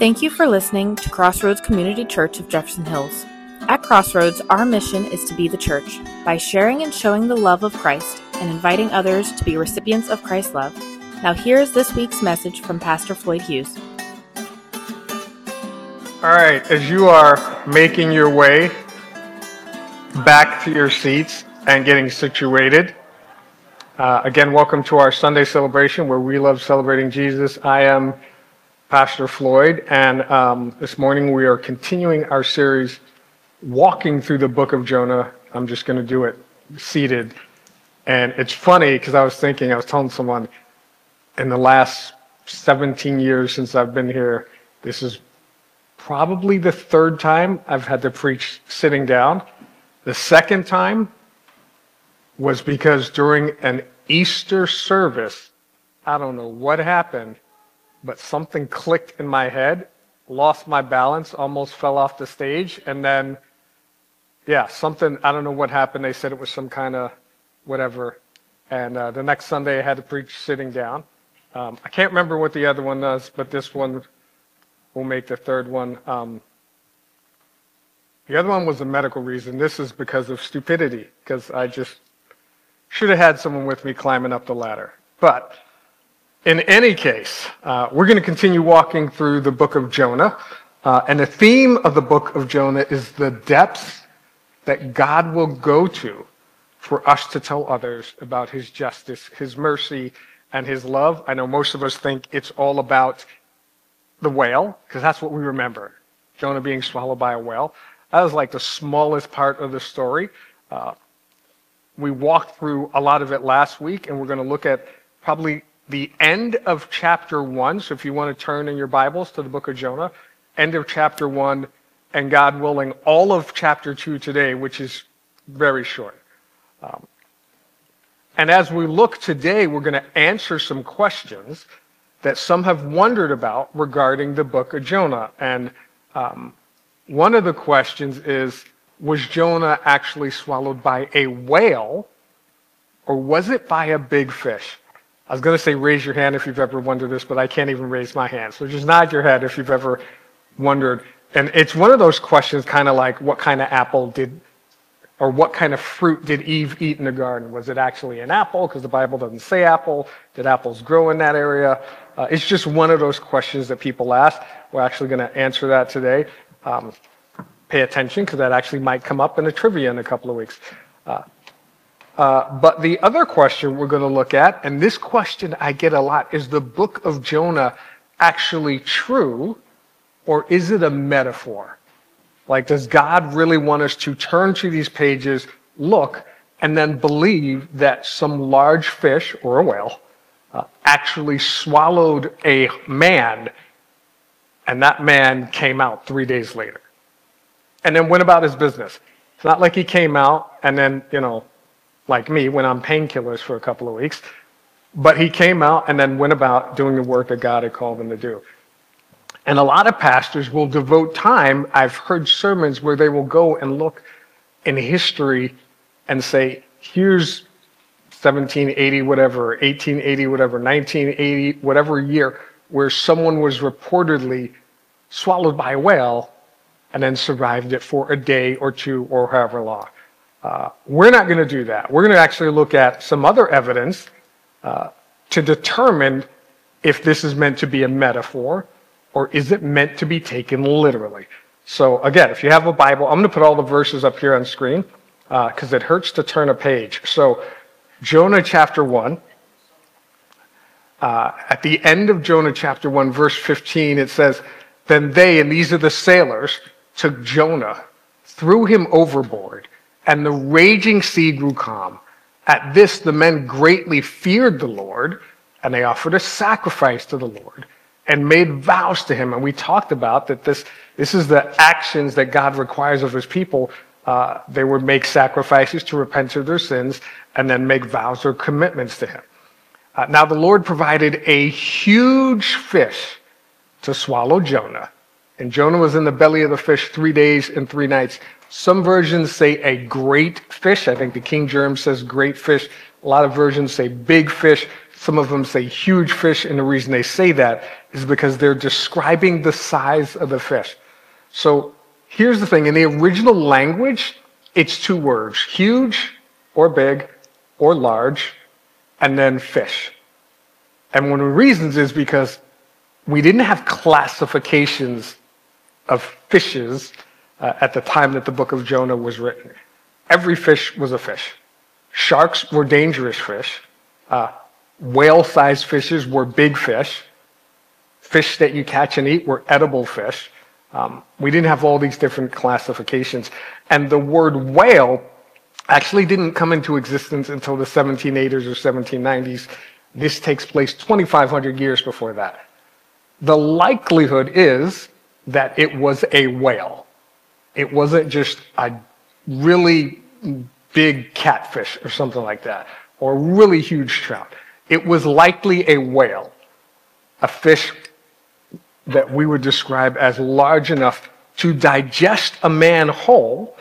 Thank you for listening to Crossroads Community Church of Jefferson Hills. At Crossroads, our mission is to be the church by sharing and showing the love of Christ and inviting others to be recipients of Christ's love. Now here's this week's message from Pastor Floyd Hughes. All right, as you are making your way back to your seats and getting situated, again, welcome to our Sunday celebration where we love celebrating Jesus. I am Pastor Floyd, and this morning we are continuing our series, walking through the book of Jonah. I'm just going to do it seated. And it's funny because I was telling someone, in the last 17 years since I've been here, this is probably the third time I've had to preach sitting down. The second time was because during an Easter service, I don't know what happened, but something clicked in my head, lost my balance, almost fell off the stage, and then, I don't know what happened. They said it was some kind of whatever. And the next Sunday I had to preach sitting down. I can't remember what the other one was, but this one will make the third one. The other one was a medical reason. This is because of stupidity, because I just should have had someone with me climbing up the ladder. But in any case, we're going to continue walking through the book of Jonah. And the theme of the book of Jonah is the depths that God will go to for us to tell others about his justice, his mercy, and his love. I know most of us think it's all about the whale, because that's what we remember, Jonah being swallowed by a whale. That was like the smallest part of the story. We walked through a lot of it last week, and we're going to look at probably the end of chapter 1. So if you want to turn in your Bibles to the book of Jonah, end of chapter 1, and God willing, all of chapter 2 today, which is very short. And as we look today, we're going to answer some questions that some have wondered about regarding the book of Jonah. And one of the questions is, was Jonah actually swallowed by a whale, or was it by a big fish? I was going to say raise your hand if you've ever wondered this, but I can't even raise my hand. So just nod your head if you've ever wondered. And it's one of those questions kind of like, what kind of what kind of fruit did Eve eat in the garden? Was it actually an apple? Because the Bible doesn't say apple. Did apples grow in that area? It's just one of those questions that people ask. We're actually going to answer that today. Pay attention, because that actually might come up in the trivia in a couple of weeks. But the other question we're going to look at, and this question I get a lot, is the book of Jonah actually true, or is it a metaphor? Like, does God really want us to turn to these pages, look, and then believe that some large fish, or a whale, actually swallowed a man, and that man came out 3 days later, and then went about his business? It's not like he came out and then, like me, went on painkillers for a couple of weeks, but he came out and then went about doing the work that God had called him to do. And a lot of pastors will devote time. I've heard sermons where they will go and look in history and say, here's 1780 whatever, 1880 whatever, 1980 whatever year, where someone was reportedly swallowed by a whale and then survived it for a day or two or however long. We're not going to do that. We're going to actually look at some other evidence to determine if this is meant to be a metaphor, or is it meant to be taken literally? So again, if you have a Bible, I'm going to put all the verses up here on screen because it hurts to turn a page. So Jonah chapter 1, at the end of Jonah chapter 1, verse 15, it says, "Then they," and these are the sailors, "took Jonah, threw him overboard, and the raging sea grew calm. At this the men greatly feared the Lord, and they offered a sacrifice to the Lord, and made vows to him." And we talked about that this is the actions that God requires of his people. They would make sacrifices to repent of their sins, and then make vows or commitments to him. Now the Lord provided a huge fish to swallow Jonah. And Jonah was in the belly of the fish 3 days and 3 nights. Some versions say a great fish. I think the King James says great fish. A lot of versions say big fish. Some of them say huge fish, and the reason they say that is because they're describing the size of the fish. So here's the thing. In the original language, it's two words: huge or big or large, and then fish. And one of the reasons is because we didn't have classifications of fishes at the time that the book of Jonah was written. Every fish was a fish. Sharks were dangerous fish. Whale-sized fishes were big fish. Fish that you catch and eat were edible fish. We didn't have all these different classifications. And the word whale actually didn't come into existence until the 1780s or 1790s. This takes place 2,500 years before that. The likelihood is that it was a whale. It wasn't just a really big catfish or something like that, or a really huge trout. It was likely a whale, a fish that we would describe as large enough to digest a man whole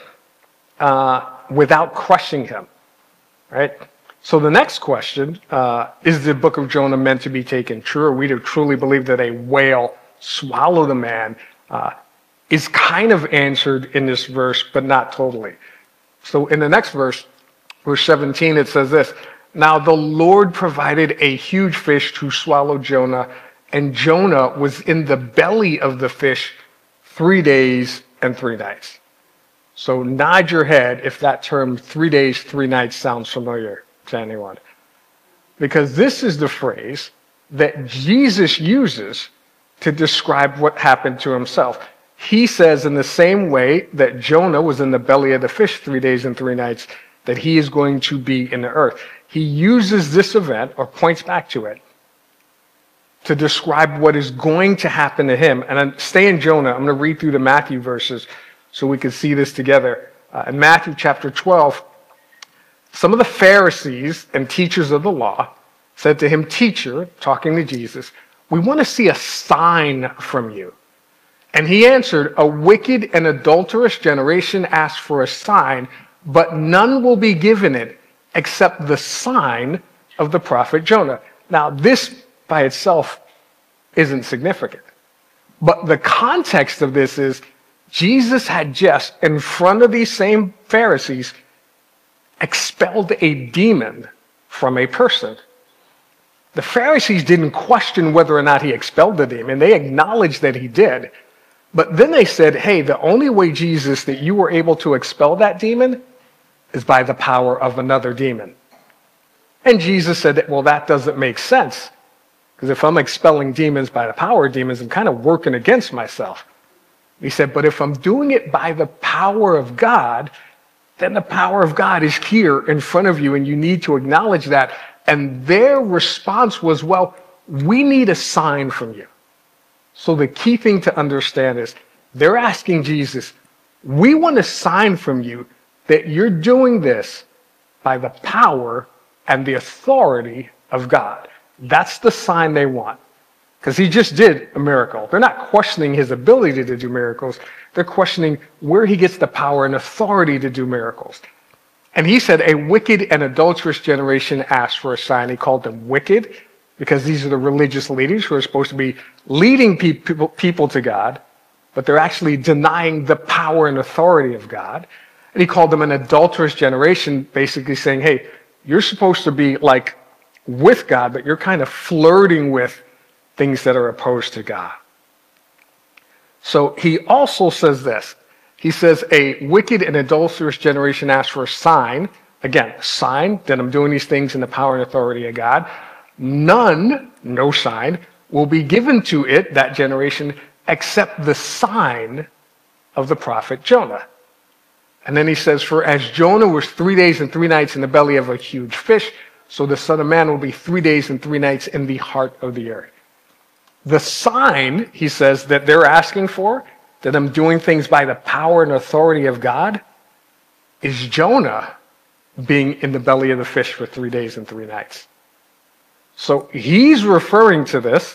without crushing him, right? So the next question, is the book of Jonah meant to be taken true? Or we do truly believe that a whale swallowed a man, is kind of answered in this verse, but not totally. So in the next verse, verse 17, it says this: "Now the Lord provided a huge fish to swallow Jonah, and Jonah was in the belly of the fish 3 days and 3 nights." So nod your head if that term 3 days, 3 nights sounds familiar to anyone. Because this is the phrase that Jesus uses to describe what happened to himself. He says in the same way that Jonah was in the belly of the fish 3 days and 3 nights, that he is going to be in the earth. He uses this event, or points back to it, to describe what is going to happen to him. And then stay in Jonah. I'm going to read through the Matthew verses so we can see this together. In Matthew chapter 12, some of the Pharisees and teachers of the law said to him, "Teacher," talking to Jesus, "we want to see a sign from you." And he answered, "A wicked and adulterous generation asks for a sign, but none will be given it except the sign of the prophet Jonah." Now, this by itself isn't significant. But the context of this is Jesus had just, in front of these same Pharisees, expelled a demon from a person. The Pharisees didn't question whether or not he expelled the demon. They acknowledged that he did. But then they said, "Hey, the only way, Jesus, that you were able to expel that demon is by the power of another demon." And Jesus said, "Well, that doesn't make sense. Because if I'm expelling demons by the power of demons, I'm kind of working against myself." He said, "But if I'm doing it by the power of God, then the power of God is here in front of you, and you need to acknowledge that." And their response was, "Well, we need a sign from you." So the key thing to understand is they're asking Jesus, "We want a sign from you that you're doing this by the power and the authority of God." That's the sign they want. Because he just did a miracle. They're not questioning his ability to do miracles. They're questioning where he gets the power and authority to do miracles. And he said, "A wicked and adulterous generation asked for a sign." He called them wicked because these are the religious leaders who are supposed to be leading people to God, but they're actually denying the power and authority of God. And he called them an adulterous generation, basically saying, "Hey, you're supposed to be like with God, but you're kind of flirting with things that are opposed to God." So he also says this. He says, "A wicked and adulterous generation asks for a sign." Again, a sign that I'm doing these things in the power and authority of God. "None," no sign, "will be given to it," that generation, "except the sign of the prophet Jonah." And then he says, "For as Jonah was 3 days and 3 nights in the belly of a huge fish, so the Son of Man will be 3 days and 3 nights in the heart of the earth." The sign, he says, that they're asking for, that I'm doing things by the power and authority of God, is Jonah being in the belly of the fish for 3 days and 3 nights. So he's referring to this,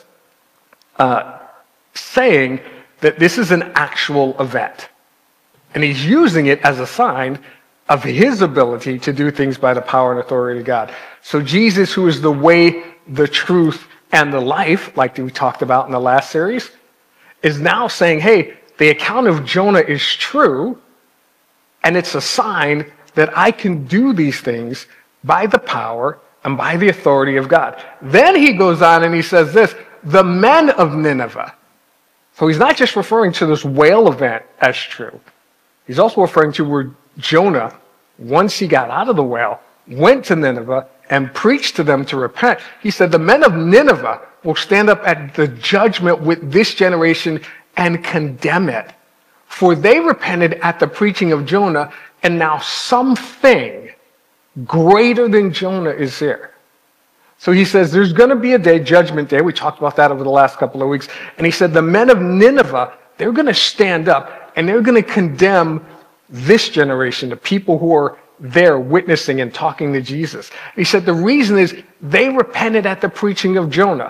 saying that this is an actual event. And he's using it as a sign of his ability to do things by the power and authority of God. So Jesus, who is the way, the truth, and the life, like we talked about in the last series, is now saying, hey, the account of Jonah is true, and it's a sign that I can do these things by the power and by the authority of God. Then he goes on and he says this, the men of Nineveh. So he's not just referring to this whale event as true. He's also referring to where Jonah, once he got out of the whale, went to Nineveh and preached to them to repent. He said, the men of Nineveh will stand up at the judgment with this generation and condemn it. For they repented at the preaching of Jonah, and now something greater than Jonah is here. So he says there's going to be a day, Judgment Day. We talked about that over the last couple of weeks. And he said the men of Nineveh, they're going to stand up and they're going to condemn this generation, the people who are there witnessing and talking to Jesus. He said the reason is they repented at the preaching of Jonah.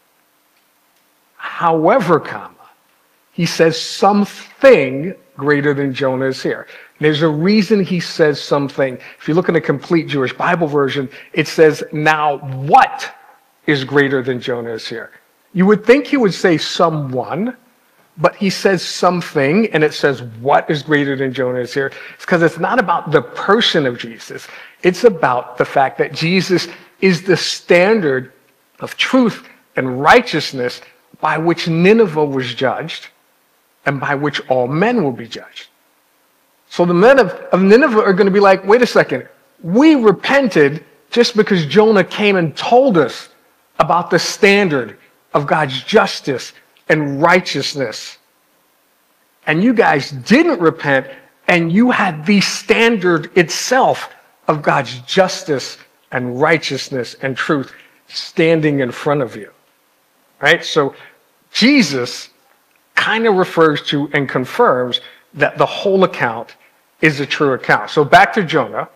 However, he says something greater than Jonah is here. There's a reason he says something. If you look in a complete Jewish Bible version, it says, now what is greater than Jonah is here? You would think he would say someone, but he says something, and it says what is greater than Jonah is here. It's because it's not about the person of Jesus. It's about the fact that Jesus is the standard of truth and righteousness by which Nineveh was judged and by which all men will be judged. So the men of Nineveh are going to be like, wait a second, we repented just because Jonah came and told us about the standard of God's justice and righteousness. And you guys didn't repent, and you had the standard itself of God's justice and righteousness and truth standing in front of you. Right? So Jesus kind of refers to and confirms that the whole account is a true account. So back to Jonah.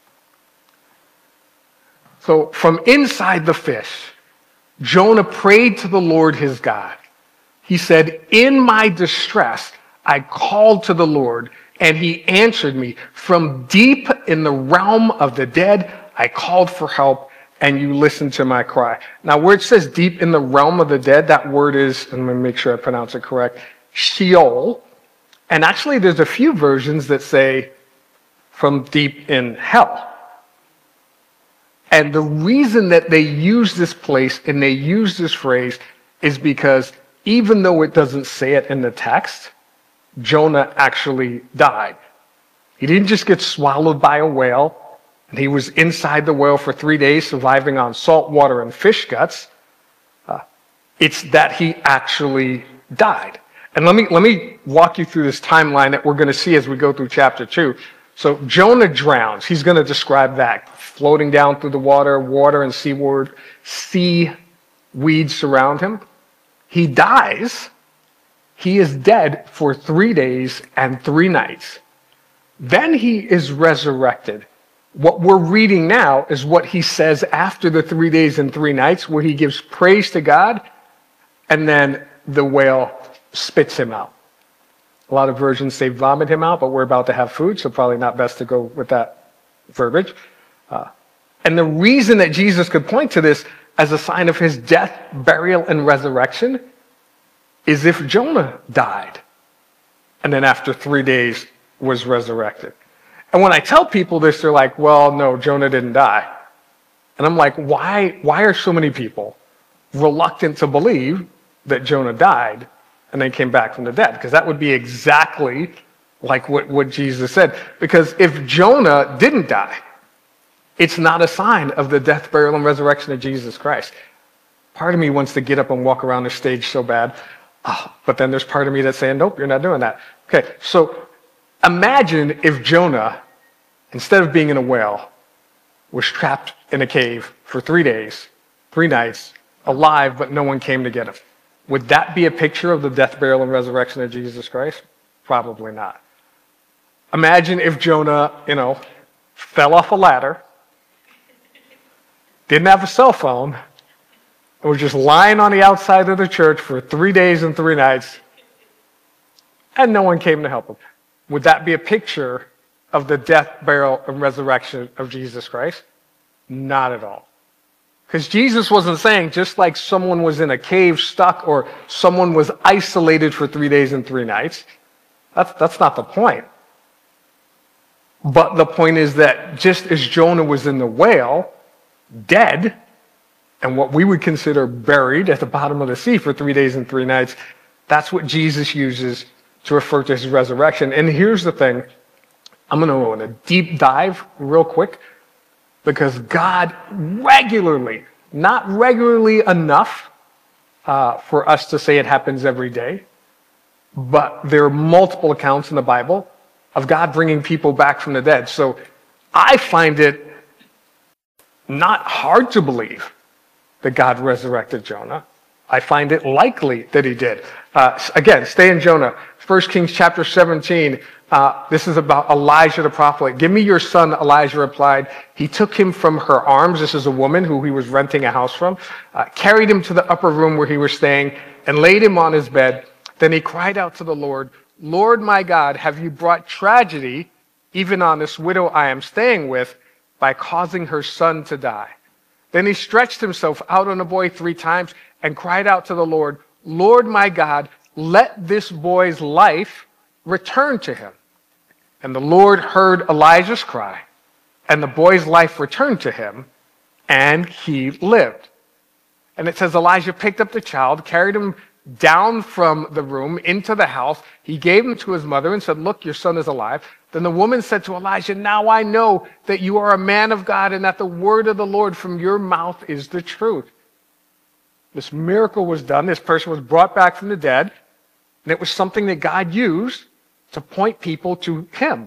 So from inside the fish, Jonah prayed to the Lord his God. He said, in my distress, I called to the Lord, and he answered me. From deep in the realm of the dead, I called for help, and you listened to my cry. Now, where it says deep in the realm of the dead, that word is, and let me make sure I pronounce it correct, Sheol. And actually, there's a few versions that say from deep in hell. And the reason that they use this place and they use this phrase is because even though it doesn't say it in the text, Jonah actually died. He didn't just get swallowed by a whale, and he was inside the whale for 3 days surviving on salt water and fish guts. It's that he actually died. And let me walk you through this timeline that we're going to see as we go through chapter 2. So Jonah drowns. He's going to describe that. Floating down through the water and sea weeds surround him. He dies. He is dead for 3 days and 3 nights. Then he is resurrected. What we're reading now is what he says after the 3 days and 3 nights, where he gives praise to God, and then the whale spits him out. A lot of versions say vomit him out, but we're about to have food, so probably not best to go with that verbiage. And the reason that Jesus could point to this as a sign of his death, burial, and resurrection is if Jonah died and then after 3 days was resurrected. And when I tell people this, they're like, well, no, Jonah didn't die. And I'm like, why are so many people reluctant to believe that Jonah died and then came back from the dead? Because that would be exactly like what Jesus said. Because if Jonah didn't die, it's not a sign of the death, burial, and resurrection of Jesus Christ. Part of me wants to get up and walk around the stage so bad. But then there's part of me that's saying, nope, you're not doing that. Okay, so imagine if Jonah, instead of being in a whale, was trapped in a cave for 3 days, 3 nights, alive, but no one came to get him. Would that be a picture of the death, burial, and resurrection of Jesus Christ? Probably not. Imagine if Jonah, fell off a ladder, didn't have a cell phone, and was just lying on the outside of the church for 3 days and 3 nights, and no one came to help him. Would that be a picture of the death, burial, and resurrection of Jesus Christ? Not at all. Because Jesus wasn't saying just like someone was in a cave stuck or someone was isolated for 3 days and 3 nights. That's not the point. But the point is that just as Jonah was in the whale, dead, and what we would consider buried at the bottom of the sea for 3 days and 3 nights, that's what Jesus uses to refer to his resurrection. And here's the thing. I'm going to go on a deep dive real quick, because God regularly, not regularly enough for us to say it happens every day, but there are multiple accounts in the Bible of God bringing people back from the dead. So I find it not hard to believe that God resurrected Jonah. I find it likely that he did. Again, stay in Jonah. 1 Kings chapter 17. This is about Elijah the prophet. "Give me your son," Elijah replied. He took him from her arms. This is a woman who he was renting a house from. Carried him to the upper room where he was staying and laid him on his bed. Then he cried out to the Lord, "Lord my God, have you brought tragedy even on this widow I am staying with by causing her son to die?" Then he stretched himself out on the boy 3 times and cried out to the Lord, "Lord my God, let this boy's life return to him." And the Lord heard Elijah's cry, and the boy's life returned to him, and he lived. And it says Elijah picked up the child, carried him down from the room into the house. He gave him to his mother and said, "Look, your son is alive." Then the woman said to Elijah, "Now I know that you are a man of God and that the word of the Lord from your mouth is the truth." This miracle was done. This person was brought back from the dead, and it was something that God used to point people to him.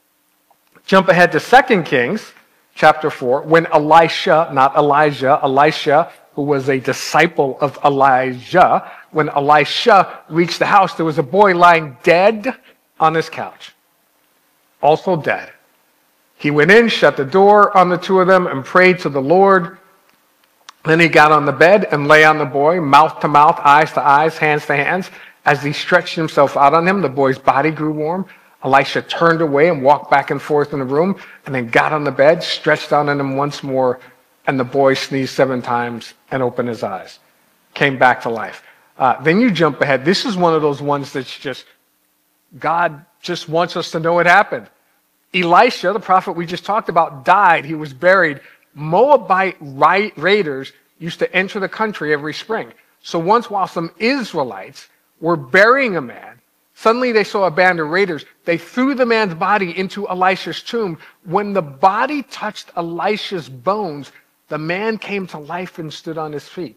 Jump ahead to 2 Kings chapter 4, when Elisha, not Elijah, Elisha, who was a disciple of Elijah, when Elisha reached the house, there was a boy lying dead on his couch. Also dead. He went in, shut the door on the 2 of them, and prayed to the Lord. Then he got on the bed and lay on the boy, mouth to mouth, eyes to eyes, hands to hands. As he stretched himself out on him, the boy's body grew warm. Elisha turned away and walked back and forth in the room, and then got on the bed, stretched out on him once more, and the boy sneezed 7 times and opened his eyes. Came back to life. Then you jump ahead. This is one of those ones that's just, God just wants us to know it happened. Elisha, the prophet we just talked about, died. He was buried. Moabite raiders used to enter the country every spring. So once, while some Israelites were burying a man, suddenly they saw a band of raiders. They threw the man's body into Elisha's tomb. When the body touched Elisha's bones, the man came to life and stood on his feet.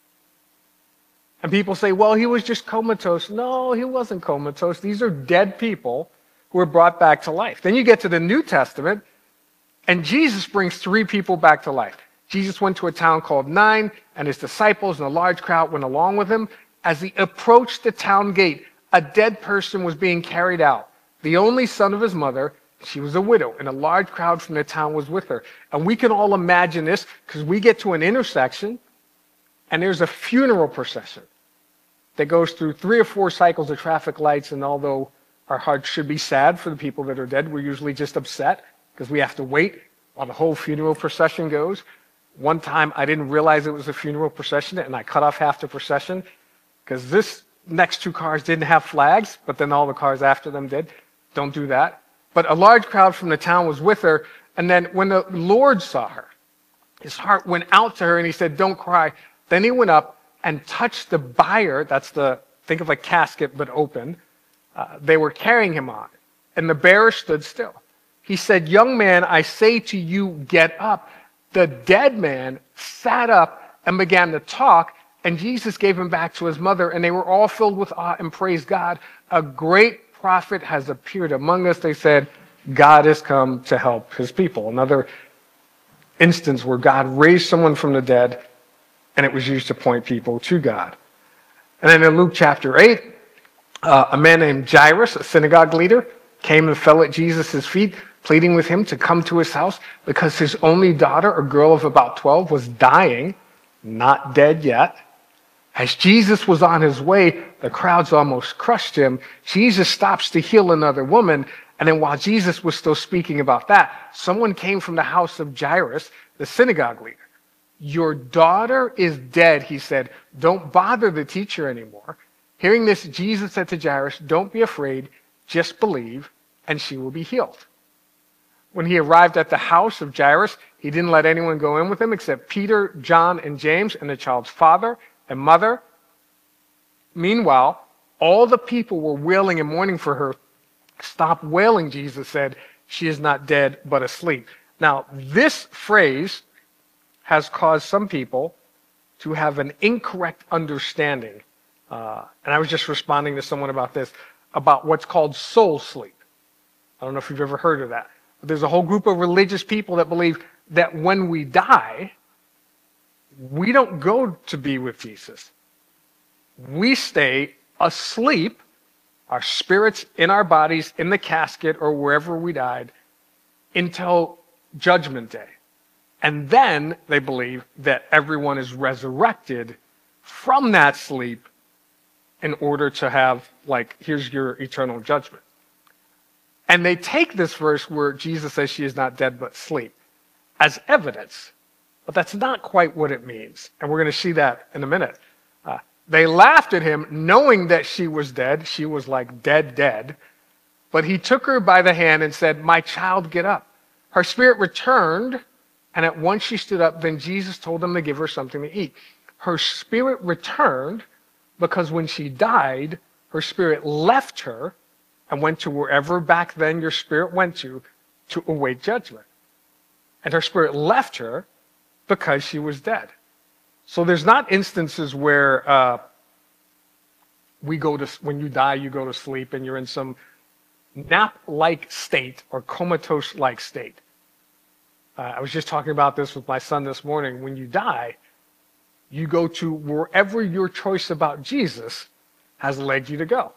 And people say, well, he was just comatose. No, he wasn't comatose. These are dead people who were brought back to life. Then you get to the New Testament, and Jesus brings 3 people back to life. Jesus went to a town called Nain, and his disciples and a large crowd went along with him. As he approached the town gate, a dead person was being carried out, the only son of his mother. She was a widow, and a large crowd from the town was with her. And we can all imagine this, because we get to an intersection, and there's a funeral procession that goes through 3 or 4 cycles of traffic lights, and although our hearts should be sad for the people that are dead, we're usually just upset because we have to wait while the whole funeral procession goes. One time I didn't realize it was a funeral procession, and I cut off half the procession because this next 2 cars didn't have flags, but then all the cars after them did. Don't do that. But a large crowd from the town was with her, and then when the Lord saw her, his heart went out to her, and he said, "Don't cry." Then he went up and touched the bier. That's think of a casket but open. They were carrying him on, and the bearer stood still. He said, "Young man, I say to you, get up." The dead man sat up and began to talk, and Jesus gave him back to his mother, and they were all filled with awe and praised God. "A great prophet has appeared among us," they said. God has come to help his people. Another instance where God raised someone from the dead, and it was used to point people to God. And then in Luke chapter 8, a man named Jairus, a synagogue leader, came and fell at Jesus' feet, pleading with him to come to his house because his only daughter, a girl of about 12, was dying, not dead yet. As Jesus was on his way, the crowds almost crushed him. Jesus stops to heal another woman, and then while Jesus was still speaking about that, someone came from the house of Jairus, the synagogue leader. "Your daughter is dead," he said. "Don't bother the teacher anymore." Hearing this, Jesus said to Jairus, "Don't be afraid, just believe, and she will be healed." When he arrived at the house of Jairus, he didn't let anyone go in with him except Peter, John, and James, and the child's father and mother. Meanwhile, all the people were wailing and mourning for her. "Stop wailing," Jesus said. "She is not dead, but asleep." Now, this phrase has caused some people to have an incorrect understanding. And I was just responding to someone about this, about what's called soul sleep. I don't know if you've ever heard of that. But there's a whole group of religious people that believe that when we die, we don't go to be with Jesus. We stay asleep, our spirits in our bodies, in the casket or wherever we died, until Judgment Day. And then they believe that everyone is resurrected from that sleep in order to have, like, here's your eternal judgment. And they take this verse where Jesus says she is not dead but asleep as evidence. But that's not quite what it means. And we're going to see that in a minute. They laughed at him knowing that she was dead. She was like dead. But he took her by the hand and said, "My child, get up." Her spirit returned, and at once she stood up. Then Jesus told them to give her something to eat. Her spirit returned because when she died, her spirit left her and went to wherever back then your spirit went to await judgment. And her spirit left her because she was dead. So there's not instances where when you die, you go to sleep and you're in some nap-like state or comatose-like state. I was just talking about this with my son this morning. When you die, you go to wherever your choice about Jesus has led you to go.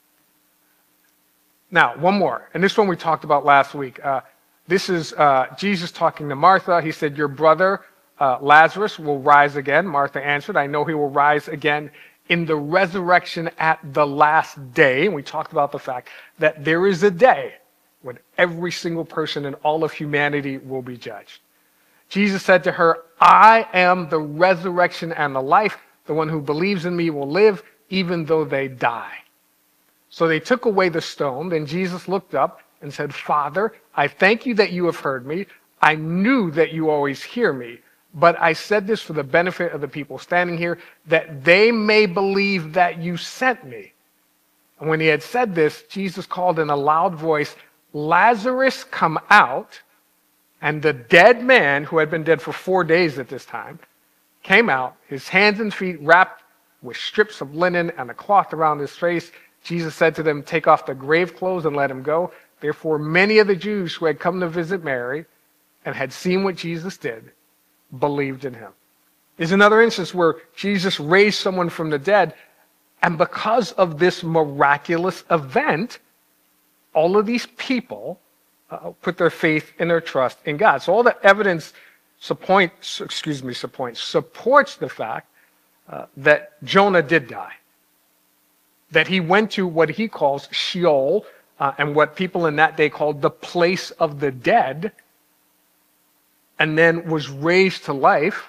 Now, one more, and this one we talked about last week. This is Jesus talking to Martha. He said, "Your brother Lazarus will rise again." Martha answered, "I know he will rise again in the resurrection at the last day." And we talked about the fact that there is a day when every single person in all of humanity will be judged. Jesus said to her, "I am the resurrection and the life. The one who believes in me will live even though they die." So they took away the stone. Then Jesus looked up and said, "Father, I thank you that you have heard me. I knew that you always hear me, but I said this for the benefit of the people standing here, that they may believe that you sent me." And when he had said this, Jesus called in a loud voice, "Lazarus, come out." And the dead man, who had been dead for 4 days at this time, came out, his hands and feet wrapped with strips of linen and a cloth around his face. Jesus said to them, "Take off the grave clothes and let him go." Therefore, many of the Jews who had come to visit Mary and had seen what Jesus did believed in him. There's another instance where Jesus raised someone from the dead, and because of this miraculous event, all of these people put their faith and their trust in God. So all the evidence supports the fact that Jonah did die. That he went to what he calls Sheol, and what people in that day called the place of the dead, and then was raised to life.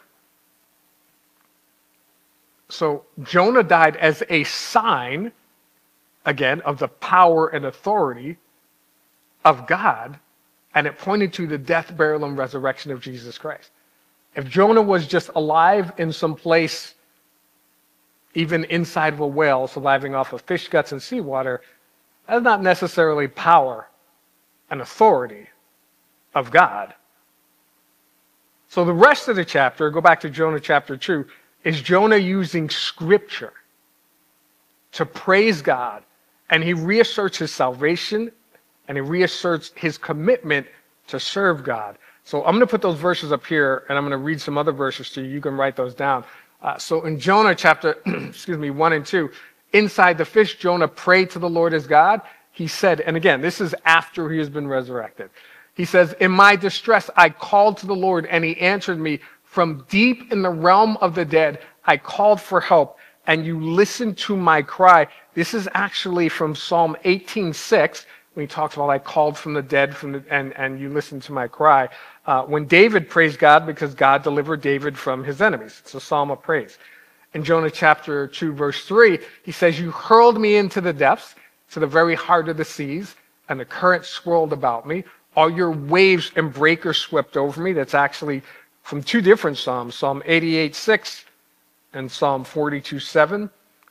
So Jonah died as a sign, again, of the power and authority of God, and it pointed to the death, burial, and resurrection of Jesus Christ. If Jonah was just alive in some place, even inside of a whale, surviving off of fish guts and seawater, that's not necessarily power and authority of God. So the rest of the chapter, go back to Jonah chapter 2, is Jonah using scripture to praise God, and he reasserts his salvation, and he reasserts his commitment to serve God. So I'm going to put those verses up here, and I'm going to read some other verses to you. You can write those down. So in Jonah chapter 1 and 2, inside the fish, Jonah prayed to the Lord his God. He said, and again, this is after he has been resurrected. He says, "In my distress, I called to the Lord, and he answered me. From deep in the realm of the dead, I called for help, and you listened to my cry." This is actually from Psalm 18:6, when he talks about I called from the dead and you listened to my cry. When David praised God because God delivered David from his enemies. It's a psalm of praise. In Jonah chapter 2, verse 3, he says, you hurled me into the depths, to the very heart of the seas, and the current swirled about me. All your waves and breakers swept over me. That's actually from two different psalms, Psalm 88:6 and Psalm 42:7.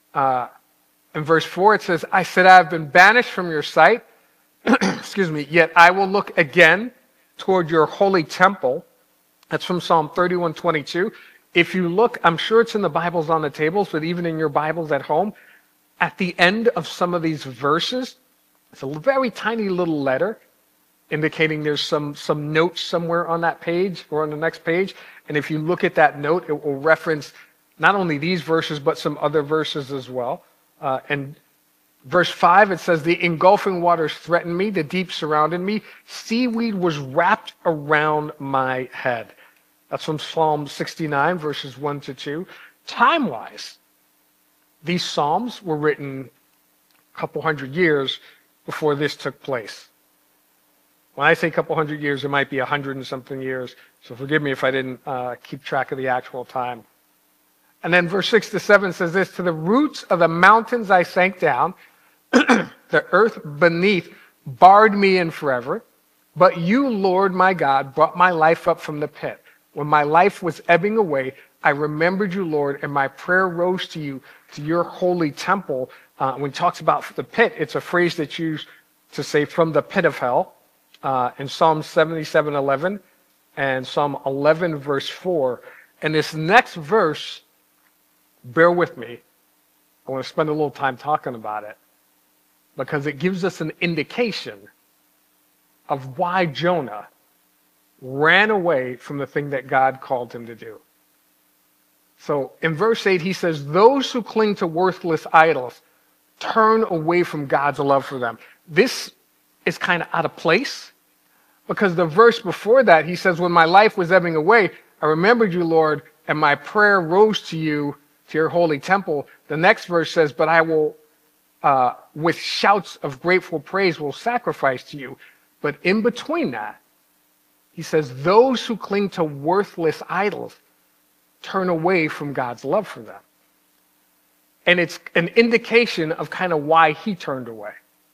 In verse 4, it says, I said, I have been banished from your sight. Excuse me. Yet I will look again toward your holy temple. That's from Psalm 31:22. If you look, I'm sure it's in the Bibles on the tables, but even in your Bibles at home, at the end of some of these verses, it's a very tiny little letter indicating there's some notes somewhere on that page or on the next page. And if you look at that note, it will reference not only these verses, but some other verses as well. And verse 5, it says, the engulfing waters threatened me, the deep surrounded me, seaweed was wrapped around my head. That's from Psalm 69, verses 1-2. Time-wise, these psalms were written a couple hundred years before this took place. When I say a couple hundred years, it might be 100 and something years. So forgive me if I didn't keep track of the actual time. And then verse 6-7 says this, to the roots of the mountains I sank down, the earth beneath barred me in forever. But you, Lord my God, brought my life up from the pit. When my life was ebbing away, I remembered you, Lord, and my prayer rose to you, to your holy temple. When it talks about the pit, it's a phrase that's used to say from the pit of hell. In Psalm 77:11 and Psalm 11, verse 4. And this next verse, bear with me. I want to spend a little time talking about it because it gives us an indication of why Jonah ran away from the thing that God called him to do. So in verse 8, he says, those who cling to worthless idols turn away from God's love for them. This is kind of out of place because the verse before that, he says, when my life was ebbing away, I remembered you, Lord, and my prayer rose to you, to your holy temple. The next verse says, but I will, with shouts of grateful praise, will sacrifice to you. But in between that, he says, those who cling to worthless idols turn away from God's love for them. And it's an indication of kind of why he turned away.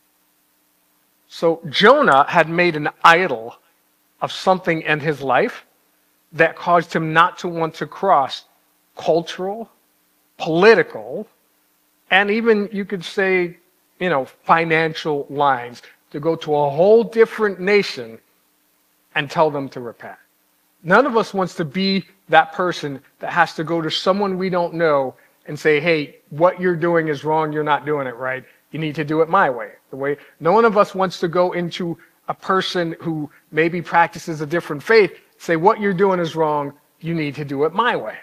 So Jonah had made an idol of something in his life that caused him not to want to cross cultural, political, and even you could say, financial lines to go to a whole different nation and tell them to repent. None of us wants to be that person that has to go to someone we don't know and say, hey, what you're doing is wrong, you're not doing it right. You need to do it my way. No one of us wants to go into a person who maybe practices a different faith, say what you're doing is wrong, you need to do it my way.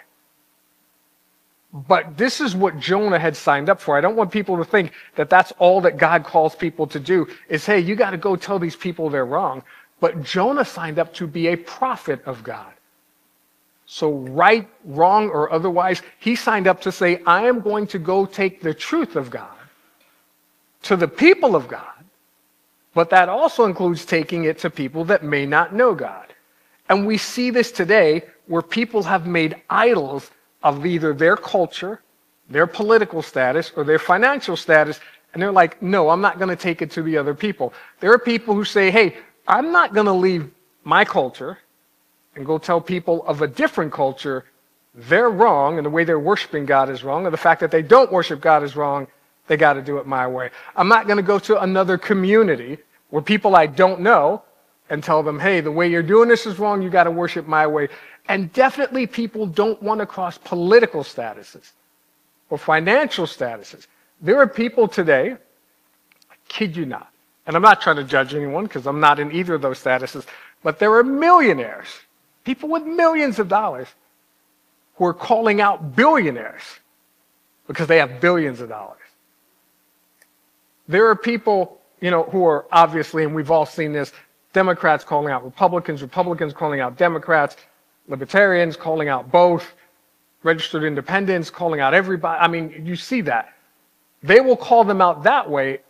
But this is what Jonah had signed up for. I don't want people to think that that's all that God calls people to do is, hey, you got to go tell these people they're wrong. But Jonah signed up to be a prophet of God. So right, wrong, or otherwise, he signed up to say, I am going to go take the truth of God to the people of God. But that also includes taking it to people that may not know God. And we see this today where people have made idols of either their culture, their political status, or their financial status. And they're like, no, I'm not going to take it to the other people. There are people who say, hey, I'm not going to leave my culture and go tell people of a different culture they're wrong and the way they're worshiping God is wrong, or the fact that they don't worship God is wrong, they got to do it my way. I'm not going to go to another community where people I don't know and tell them, hey, the way you're doing this is wrong, you got to worship my way. And definitely people don't want to cross political statuses or financial statuses. There are people today, I kid you not, and I'm not trying to judge anyone because I'm not in either of those statuses, but there are millionaires, people with millions of dollars, who are calling out billionaires because they have billions of dollars. There are people, who are obviously, and we've all seen this, Democrats calling out Republicans, Republicans calling out Democrats, Libertarians calling out both, registered independents calling out everybody. I mean, you see that. They will call them out that way,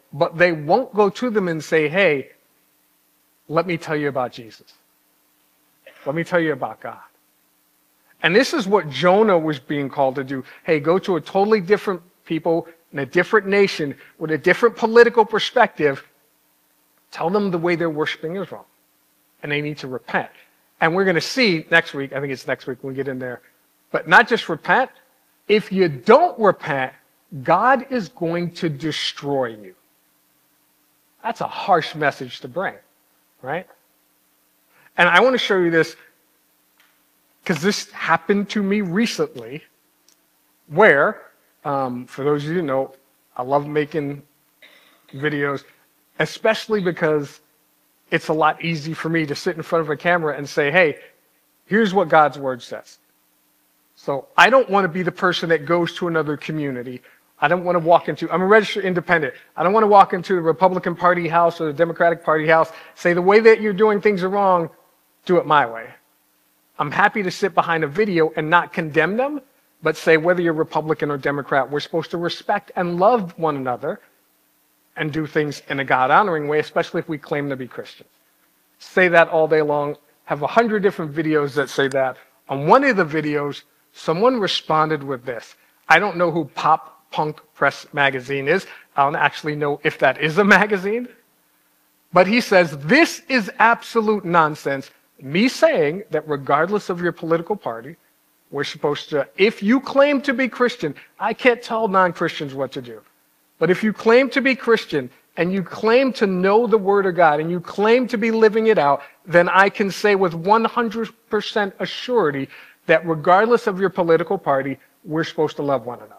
but they won't go to them and say, hey, let me tell you about Jesus. Let me tell you about God. And this is what Jonah was being called to do. Hey, go to a totally different people in a different nation with a different political perspective. Tell them the way they're worshiping is wrong. And they need to repent. And we're going to see next week, I think it's next week when we get in there, but not just repent. If you don't repent, God is going to destroy you. That's a harsh message to bring, right? And I want to show you this because this happened to me recently where, for those of you who know, I love making videos, especially because it's a lot easier for me to sit in front of a camera and say, hey, here's what God's word says. So I don't want to be the person that goes to another community. I don't want to walk into, I'm a registered independent. I don't want to walk into the Republican Party house or the Democratic Party house, say the way that you're doing things are wrong, do it my way. I'm happy to sit behind a video and not condemn them, but say whether you're Republican or Democrat, we're supposed to respect and love one another and do things in a God-honoring way, especially if we claim to be Christians. Say that all day long. Have 100 different videos that say that. On one of the videos, someone responded with this. I don't know who Pop Punk Press Magazine is. I don't actually know if that is a magazine. But he says, this is absolute nonsense. Me saying that regardless of your political party, we're supposed to, if you claim to be Christian, I can't tell non-Christians what to do. But if you claim to be Christian and you claim to know the Word of God and you claim to be living it out, then I can say with 100% assurity that regardless of your political party, we're supposed to love one another.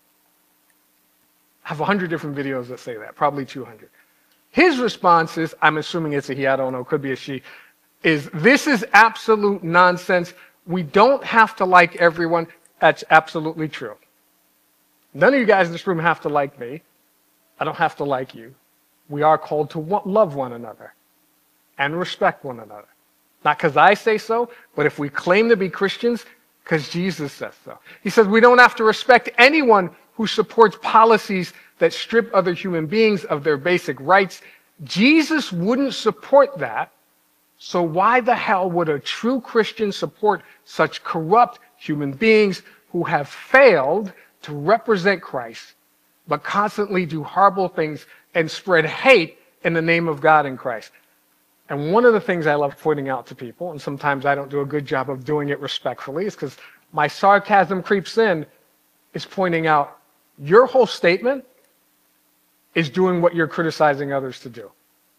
I have 100 different videos that say that, probably 200. His response is, I'm assuming it's a he, I don't know, could be a she, is this is absolute nonsense. We don't have to like everyone. That's absolutely true. None of you guys in this room have to like me. I don't have to like you. We are called to love one another and respect one another. Not because I say so, but if we claim to be Christians, because Jesus says so. He says we don't have to respect anyone who supports policies that strip other human beings of their basic rights. Jesus wouldn't support that. So why the hell would a true Christian support such corrupt human beings who have failed to represent Christ, but constantly do horrible things and spread hate in the name of God and Christ? And one of the things I love pointing out to people, and sometimes I don't do a good job of doing it respectfully, is because my sarcasm creeps in, is pointing out your whole statement is doing what you're criticizing others to do.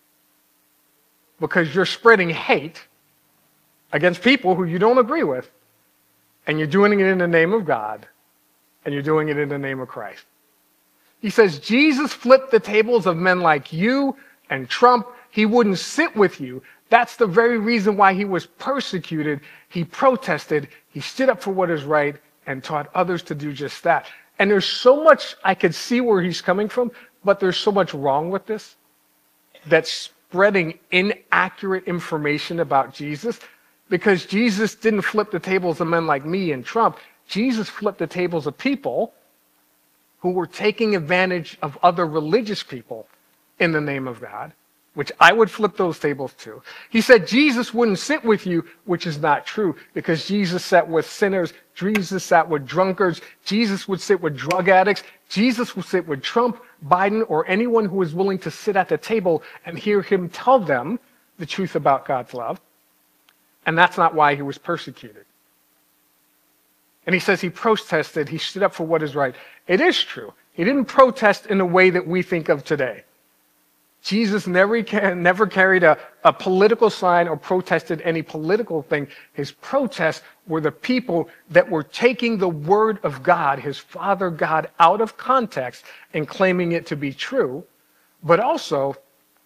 Because you're spreading hate against people who you don't agree with, and you're doing it in the name of God, and you're doing it in the name of Christ. He says, Jesus flipped the tables of men like you and Trump. He wouldn't sit with you. That's the very reason why he was persecuted. He protested. He stood up for what is right and taught others to do just that. And there's so much, I could see where he's coming from, but there's so much wrong with this that's spreading inaccurate information about Jesus, because Jesus didn't flip the tables of men like me and Trump. Jesus flipped the tables of people who were taking advantage of other religious people in the name of God, which I would flip those tables too. He said Jesus wouldn't sit with you, which is not true, because Jesus sat with sinners. Jesus sat with drunkards. Jesus would sit with drug addicts. Jesus would sit with Trump, Biden, or anyone who was willing to sit at the table and hear him tell them the truth about God's love. And that's not why he was persecuted. And he says he protested. He stood up for what is right. It is true. He didn't protest in the way that we think of today. Jesus never carried a political sign or protested any political thing. His protests were the people that were taking the word of God, his Father God, out of context and claiming it to be true, but also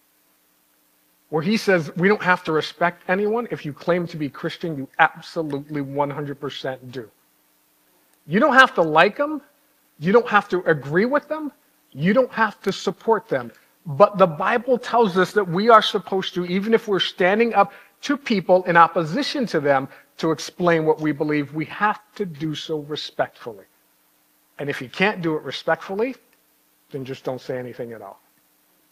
where he says we don't have to respect anyone. If you claim to be Christian, you absolutely 100% do. You don't have to like them. You don't have to agree with them. You don't have to support them. But the Bible tells us that we are supposed to, even if we're standing up to people in opposition to them to explain what we believe, we have to do so respectfully. And if you can't do it respectfully, then just don't say anything at all.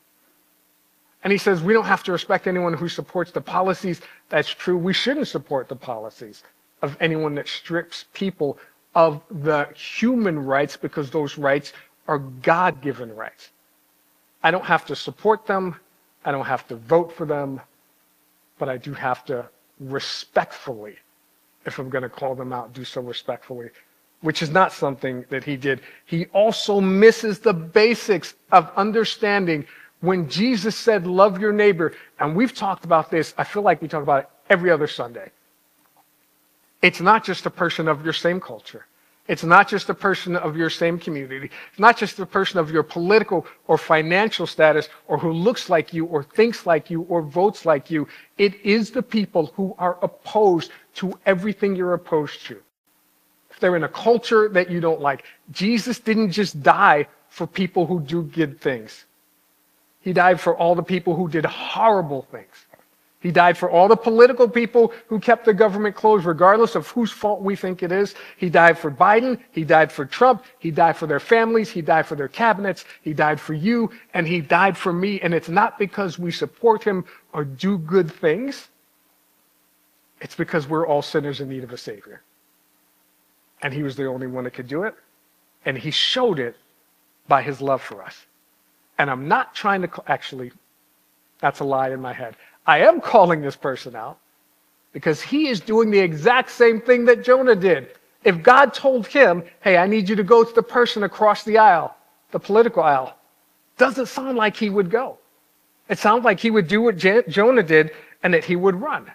And he says we don't have to respect anyone who supports the policies. That's true. We shouldn't support the policies of anyone that strips people of the human rights, because those rights are God-given rights. I don't have to support them. I don't have to vote for them. But I do have to respectfully, if I'm going to call them out, do so respectfully, which is not something that he did. He also misses the basics of understanding when Jesus said, love your neighbor. And we've talked about this. I feel like we talk about it every other Sunday. It's not just a person of your same culture. It's not just a person of your same community. It's not just a person of your political or financial status, or who looks like you or thinks like you or votes like you. It is the people who are opposed to everything you're opposed to. If they're in a culture that you don't like, Jesus didn't just die for people who do good things. He died for all the people who did horrible things. He died for all the political people who kept the government closed, regardless of whose fault we think it is. He died for Biden. He died for Trump. He died for their families. He died for their cabinets. He died for you, and he died for me. And it's not because we support him or do good things. It's because we're all sinners in need of a Savior. And he was the only one that could do it. And he showed it by his love for us. And I'm not trying to, actually, that's a lie in my head. I am calling this person out because he is doing the exact same thing that Jonah did. If God told him, hey, I need you to go to the person across the aisle, the political aisle, doesn't sound like he would go. It sounds like he would do what Jonah did and that he would run.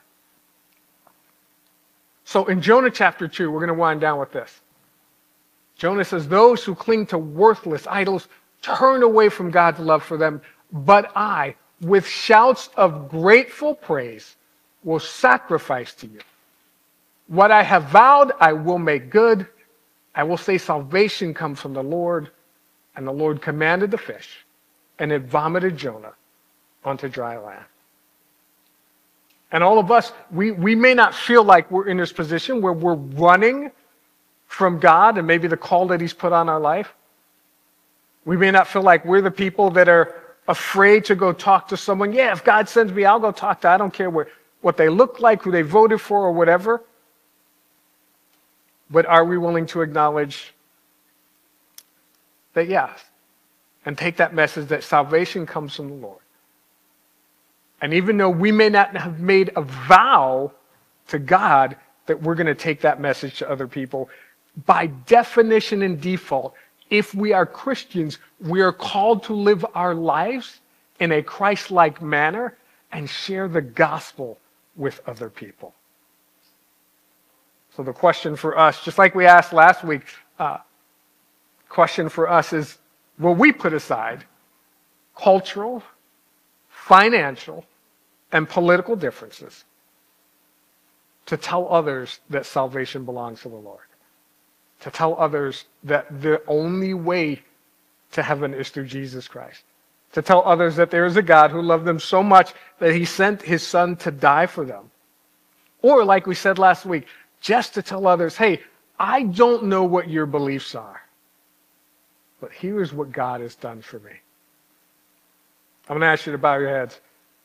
So in Jonah chapter 2, we're going to wind down with this. Jonah says, those who cling to worthless idols turn away from God's love for them, but I, with shouts of grateful praise, will sacrifice to you. What I have vowed, I will make good. I will say salvation comes from the Lord. And the Lord commanded the fish, and it vomited Jonah onto dry land. And all of us, we may not feel like we're in this position where we're running from God and maybe the call that he's put on our life. We may not feel like we're the people that are afraid to go talk to someone. Yeah, if God sends me, I'll go talk to. I don't care what they look like, who they voted for, or whatever. But are we willing to acknowledge that yes, and take that message that salvation comes from the Lord? And even though we may not have made a vow to God that we're going to take that message to other people, by definition and default, if we are Christians, we are called to live our lives in a Christ-like manner and share the gospel with other people. So the question for us, just like we asked last week, question for us is, will we put aside cultural, financial, and political differences to tell others that salvation belongs to the Lord? To tell others that the only way to heaven is through Jesus Christ. To tell others that there is a God who loved them so much that he sent his son to die for them. Or like we said last week, just to tell others, hey, I don't know what your beliefs are, but here's what God has done for me. I'm going to ask you to bow your heads.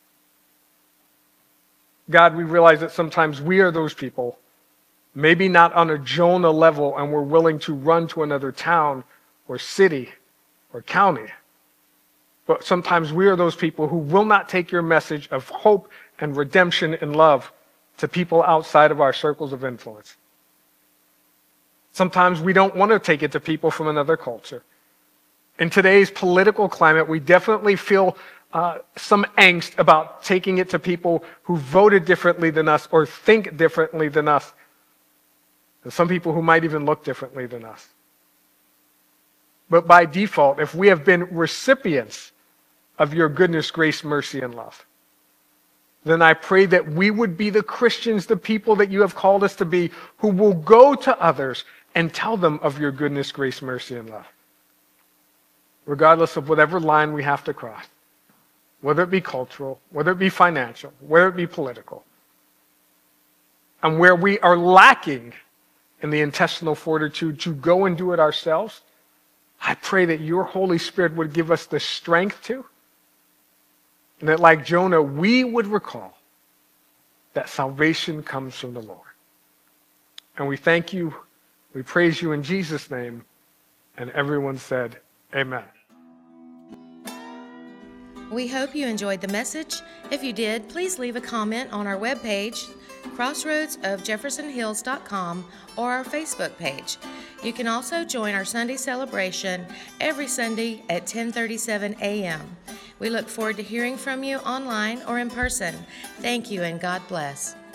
God, we realize that sometimes we are those people, maybe not on a Jonah level, and we're willing to run to another town or city or county. But sometimes we are those people who will not take your message of hope and redemption and love to people outside of our circles of influence. Sometimes we don't want to take it to people from another culture. In today's political climate, we definitely feel some angst about taking it to people who voted differently than us or think differently than us. And some people who might even look differently than us. But by default, if we have been recipients of your goodness, grace, mercy, and love, then I pray that we would be the Christians, the people that you have called us to be, who will go to others and tell them of your goodness, grace, mercy, and love. Regardless of whatever line we have to cross, whether it be cultural, whether it be financial, whether it be political. And where we are lacking in the intestinal fortitude to go and do it ourselves, I pray that your Holy Spirit would give us the strength to, And that like Jonah, we would recall that salvation comes from the Lord. And we thank you, we praise you in Jesus' name. And everyone said, amen. We hope you enjoyed the message. If you did, please leave a comment on our webpage, crossroadsofjeffersonhills.com, or our Facebook page. You can also join our Sunday celebration every Sunday at 10:37 a.m. We look forward to hearing from you online or in person. Thank you and God bless.